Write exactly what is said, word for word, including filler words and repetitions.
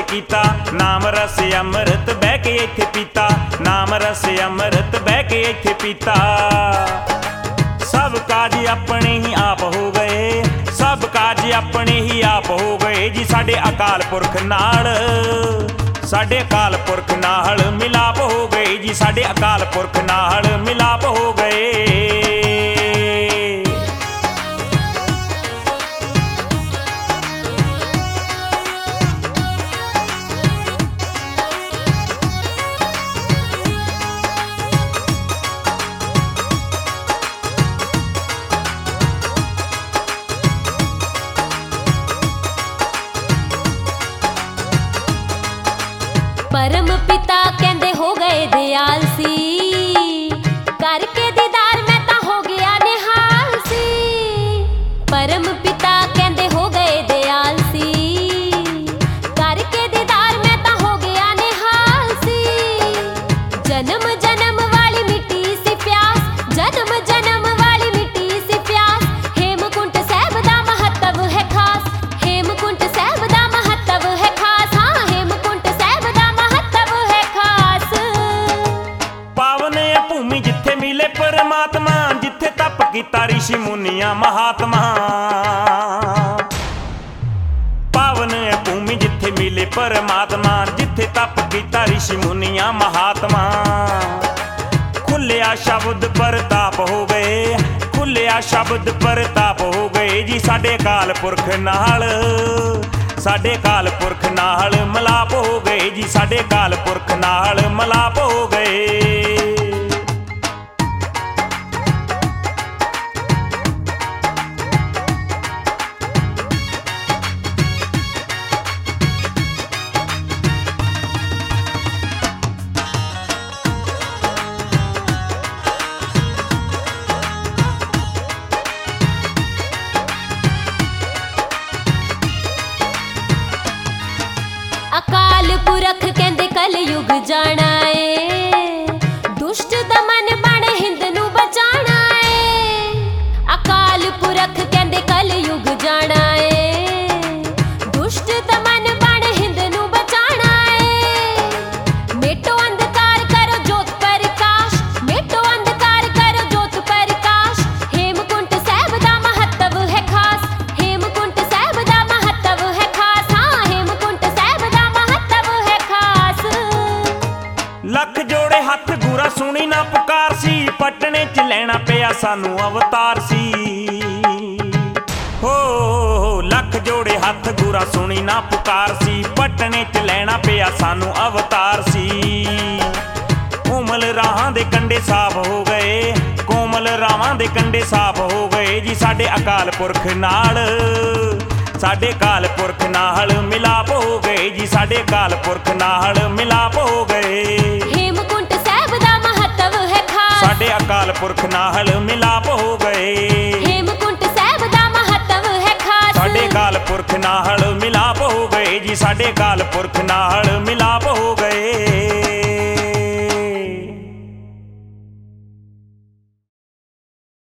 कीता, नाम रस अमृत बह के इत्थे पीता, नाम रस अमृत बह के इत्थे पीता। सब काज अपने ही आप हो गए, सब काज अपने ही आप हो गए जी साडे अकाल पुरख नाल, साडे अकाल पुरख नाल मिलाप हो गए जी साडे अकाल पुरख नाल मिलाप हो गए। परम पिता कहंदे हो गए दयाल सी, करके दीदार मैं तां हो गया निहाल सी। परम पिता कहंदे हो गए दयाल सी, करके दीदार मैं तां हो गया निहाल सी। जन्म जन्म वाली मिट्टी सी प्यास, जन्म जन्म वाली मिट्टी सी प्यास। हेमकुंट साहिब दा महत्व है खास, हेमकुंट साहिब दा महत्व है खास। हाँ हेमकुंट साहिब दा महत्व है खास। पावन है भूमि जिथे मिले परमात्मा, जिथे तप कीता ऋषि मुनिया महात्मा। पावन है भूमि जिथे मिले परमात्मा, जिथे तप कीता ऋषि मुनिया महात्मा। खुलिया शब्द परताप हो गए, खुलिया शब्द परताप हो गए जी साडे अकाल पुरख नाल, साडे अकाल पुरख नाल मिलाप हो गए जी साडे अकाल पुरख नाल मिलाप हो गए। अकाल पुरख कहंदे कल युग जाना है, दुष्ट दमन बण हिंद नू बचाना है। अकाल पुरख कहंदे कल युग जाना है, दुष्ट दमन बण हिंद नू बचाना है। मेटो अंधकार करो जोत प्रकाश, मेटो अंधकार करो जोत प्रकाश। हेमकुंट साहिब दा महत्व है खास, हेमकुंट साहिब दा महत्व है खास। हाँ हेमकुंट साहिब दा महत्व है खास। लख जोड़े हथ गुरा सुनी ना पुकार सी, पटने च लेना पिया सानू अवतार सी। हो लख जोड़े हथ गुरा सुनी ना पुकार सी, पटने च लेना पिया सानू अवतार सी। कोमल राहां दे कंडे साफ हो गए, कोमल राहां दे कंडे साफ हो गए जी साडे अकाल पुरख नाल, साडे अकाल पुरख नाल मिलाप हो गए जी साडे अकाल पुरख नाल मिलाप हो गए। हेमकुंट साहिब दा महत्व है खास, साडे अकाल पुरख नाल मिलाप हो गए। हेमकुंट साहिब दा महत्व है खास। साडे अकाल पुरख नाल मिलाप हो गए जी साडे अकाल पुरख नाल मिलाप हो गए।